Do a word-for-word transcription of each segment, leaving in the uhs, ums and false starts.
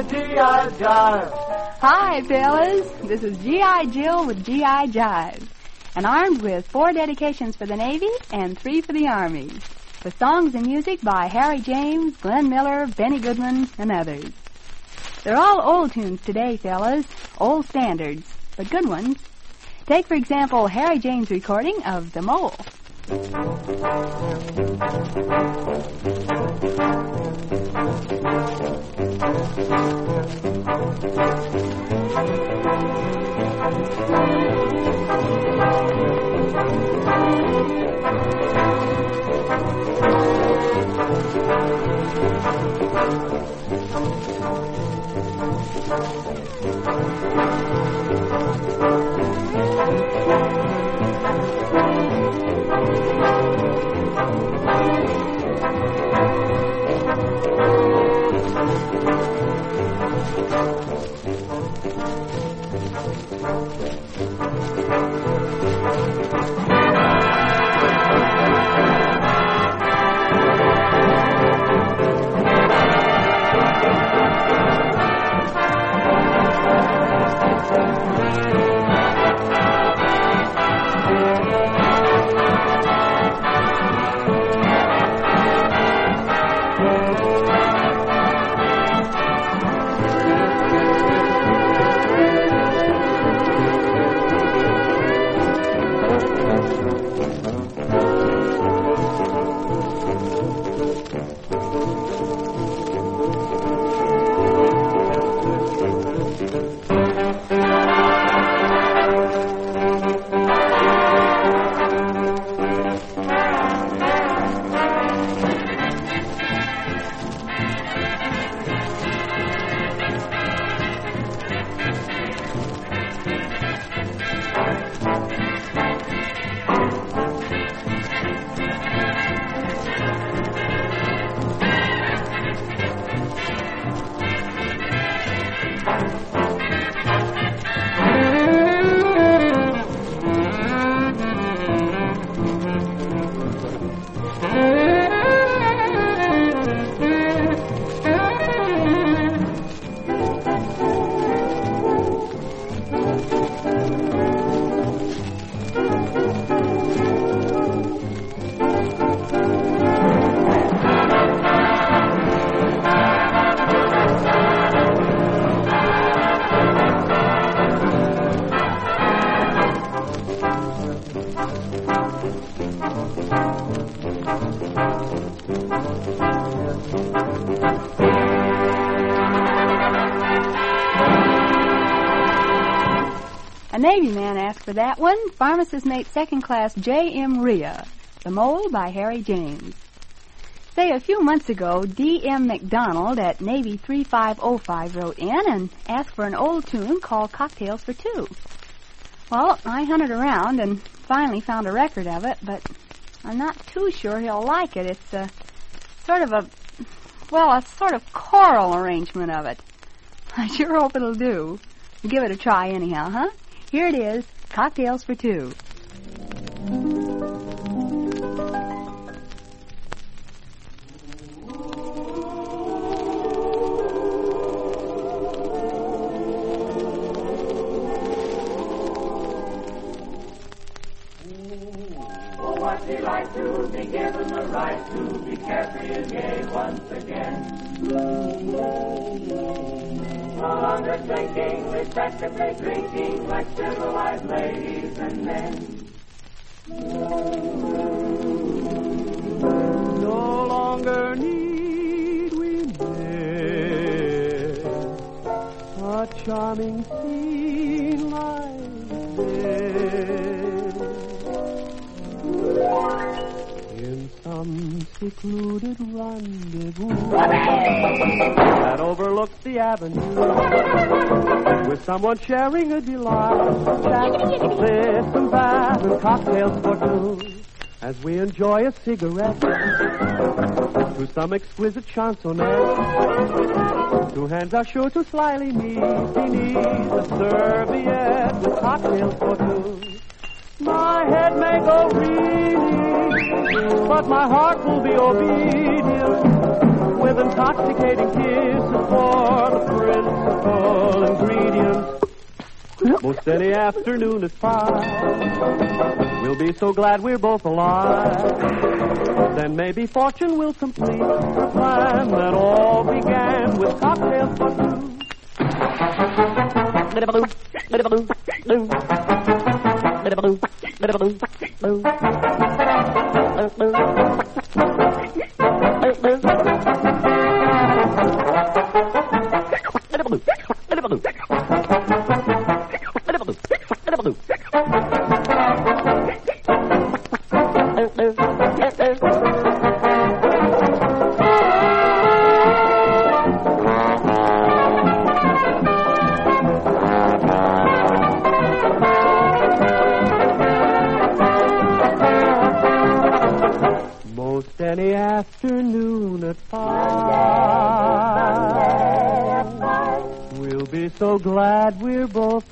the G I Jive. Hi, fellas. This is G I Jill with G I Jive. And armed with four dedications for the Navy and three for the Army. With songs and music by Harry James, Glenn Miller, Benny Goodman, and others. They're all old tunes today, fellas. Old standards, but good ones. Take, for example, Harry James' recording of The Mole. A Navy man asked for that one, Pharmacist Mate Second Class J M. Rhea, The Mole by Harry James. Say, a few months ago, D M. McDonald at Navy three five oh five wrote in and asked for an old tune called Cocktails for Two. Well, I hunted around and finally found a record of it, but I'm not too sure he'll like it. It's a sort of a, well, a sort of choral arrangement of it. I sure hope it'll do. Give it a try anyhow, huh? Here it is, Cocktails for Two. Oh, what she like to be given the right to be carefree and gay once again. No longer drinking, respectably drinking like civilized ladies and men. No longer need we miss a charming scene like this in some secluded rendezvous that overlooks the avenue, with someone sharing a delight. Chat, listen back, and cocktails for two, as we enjoy a cigarette to some exquisite chansonette. Two hands are sure to slyly meet beneath a serviette with cocktails for two. My head may go reeling, but my heart will be obedient. with intoxicating kisses for the principal ingredients. Most any afternoon is fine. We'll be so glad we're both alive. Then maybe fortune will complete the plan that all began with cocktails for two. Most any afternoon at five, we'll be so glad we're both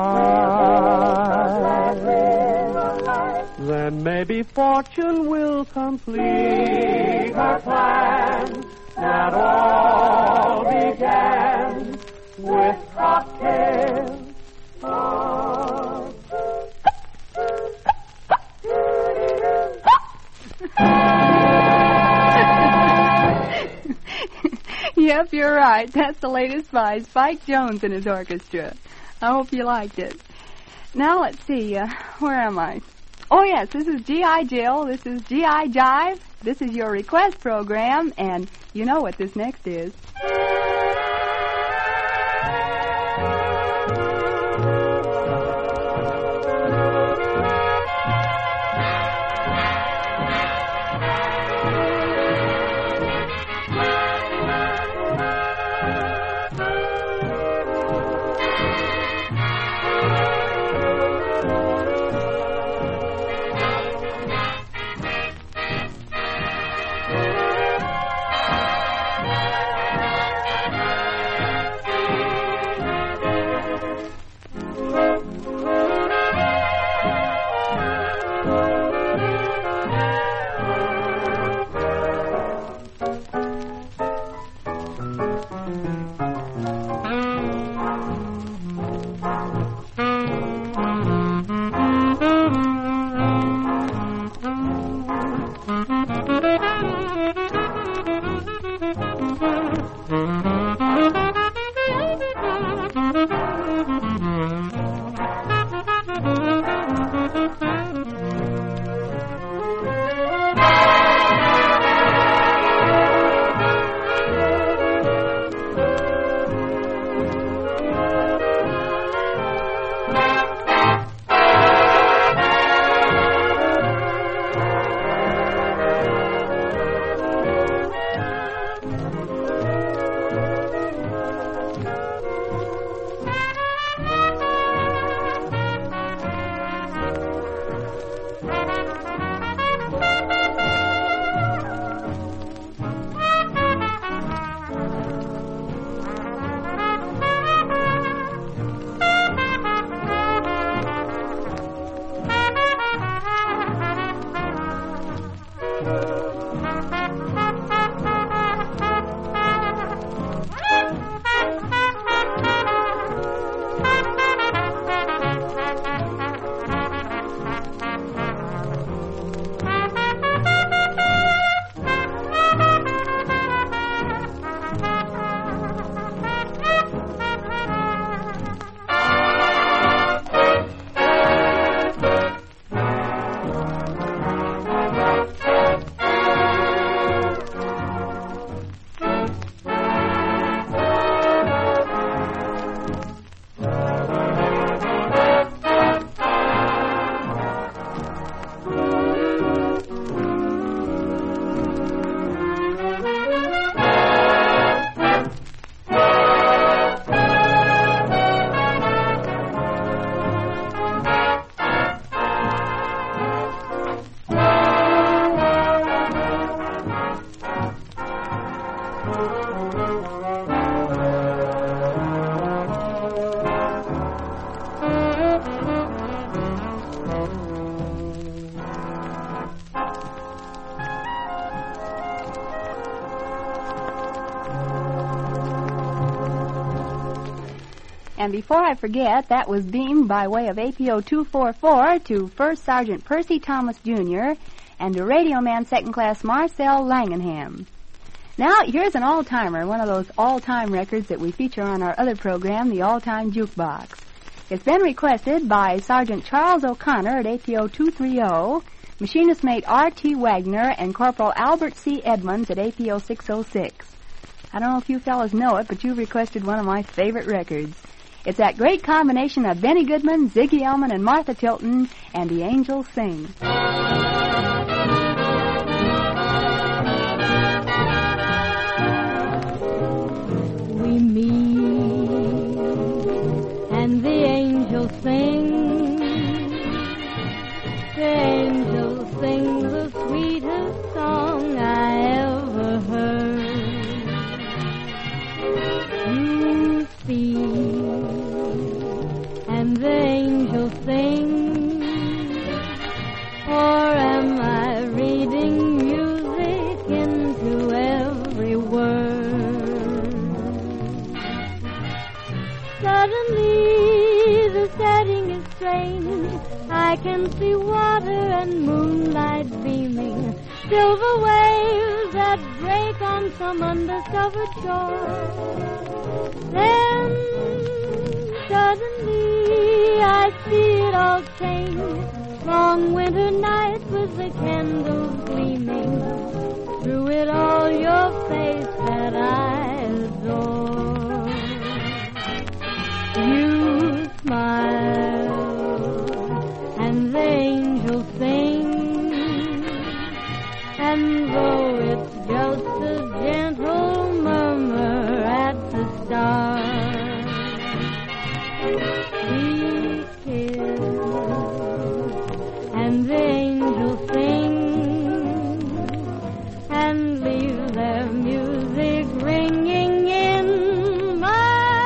alive. Then maybe fortune will complete her plan that all began with cocktails for Yep, you're right. That's the latest by Spike Jones and his orchestra. I hope you liked it. Now, let's see. Uh, where am I? Oh, yes, this is G I. Jill. This is G I. Jive. This is your request program, and you know what this next is. And before I forget, that was beamed by way of A P O two forty-four to First Sergeant Percy Thomas, Junior and to Radio Man Second Class Marcel Langenham. Now, here's an all-timer, one of those all-time records that we feature on our other program, the All-Time Jukebox. It's been requested by Sergeant Charles O'Connor at A P O two thirty, Machinist Mate R T Wagner, and Corporal Albert C. Edmonds at A P O six oh six. I don't know if you fellas know it, but you requested one of my favorite records. It's that great combination of Benny Goodman, Ziggy Elman, and Martha Tilton, and The Angels Sing. We meet, and the angels sing. The angels sing the sweetest song I ever heard. You speak, and the angels sing. Or am I reading music into every word? Suddenly the setting is strange. I can see water and moonlight beaming, silver waves that break on some undiscovered shore. Then suddenly I see it all change. Long winter night with the candles gleaming. Through it all your face that I adore. You smile and the angels sing. And though it's just a gentle murmur at the start, we kiss, and the angels sing, and leave their music ringing in my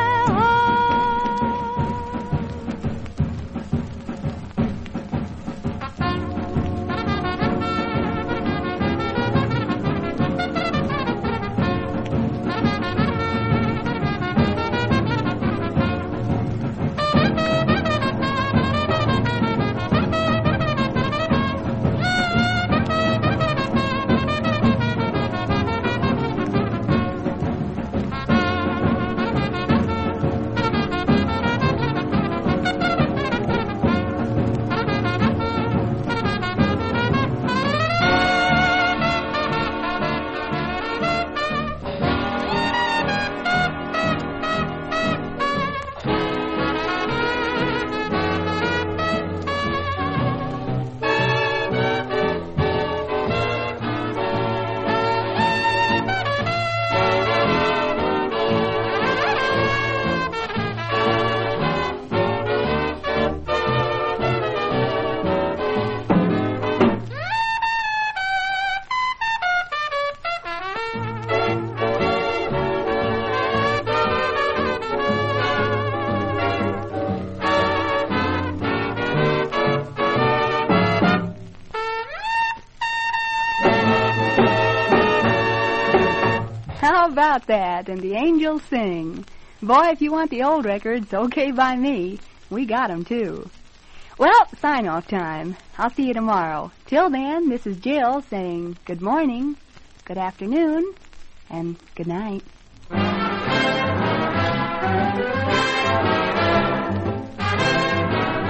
How about that? And the angels sing. Boy, if you want the old records, okay by me. We got 'em too. Well, sign-off time. I'll see you tomorrow. Till then, this is Jill saying good morning, good afternoon, and good night.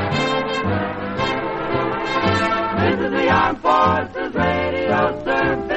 This is the Armed Forces Radio Service.